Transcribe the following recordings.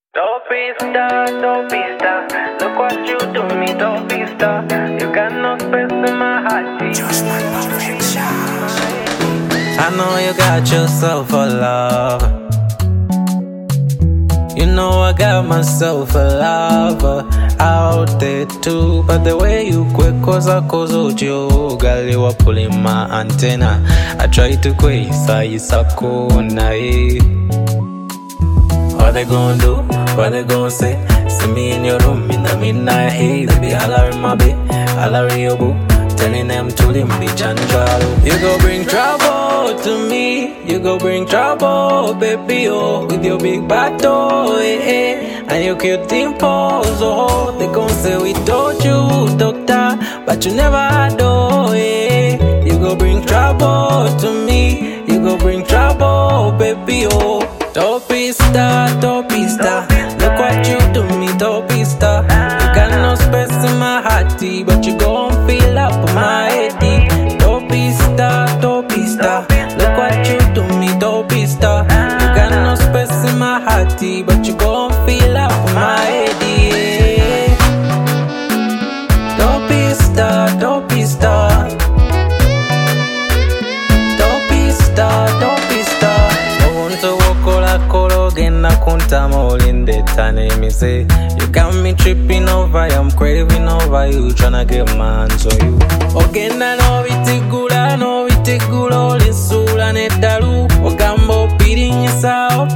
Don't be star. Look what you do me, don't be star. You got no space in my heart. Just my perfection. I know you got yourself a lover. You know I got myself a lover out there too. But the way you quick cause you girl, you are pulling my antenna. I try to quit, what they gon' do? What they gon' say? See me in your room in the midnight heat. They be hollering my babe, hollering your boo, telling them to leave me Janjalo. You go bring trouble to me. You go bring trouble, baby, oh, with your big battle, and your cute dimples, oh. They gon' say we told you, doctor, but you never had, oh, You go bring trouble to me. You go bring trouble, baby, oh. Don't be star, don't be star. Look what you do me, don't be star. You got no space in my hearty, but you gon' fill up my head. Don't be star, don't be star. Look what you do me, don't be star. You got no space in my hearty, but you gon' fill up my head. Don't be star, don't be star. Don't be star, don't be star. Genda kuntama olinde tane me say you got me tripping over you, I'm craving over you, tryna get mans on you. Ogenda no vitigula olisula nedalu ogambo beating yourself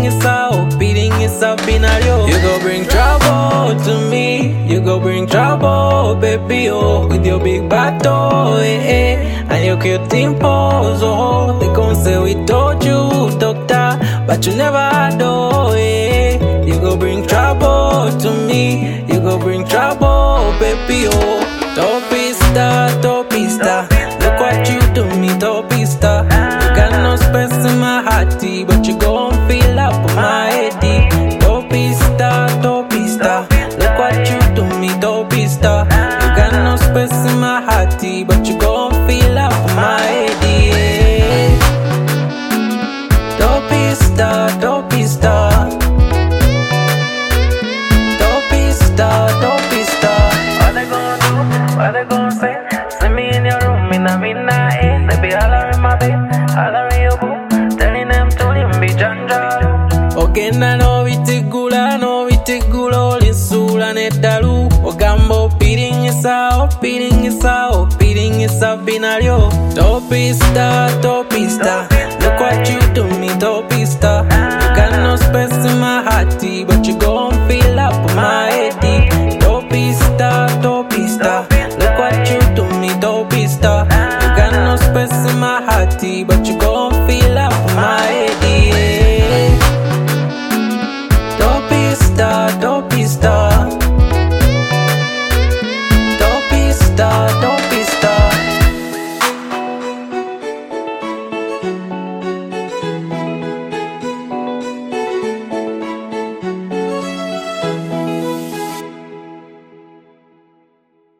binaryo. You go bring trouble to me. You go bring trouble, baby, oh, with your big battle, and your cute dimples, oh. They gon' say we told you, doctor, but you never had, oh, You go bring trouble to me. You go bring trouble, baby, oh. Don't be star, don't be star. Look what you do me, don't be star. You got no space in my hearty, but you gon' fill up my head. Don't be star, don't be star. Look what you do me, don't be star. You got no space in my hearty, but you gon' fill up my head. Don't be star, don't be star. Don't be star, don't be star. What they gon' do? What they gon' say? See me in your room in the midnight. They be hollering my babe, hollering your boo, telling them to leave me Janjalo. Ogenda no vitigula olisula nedalu ogambo beating yourself binaryo. Don't be star, don't be star. Look what you do me, don't be star. You got no space in my hearty, but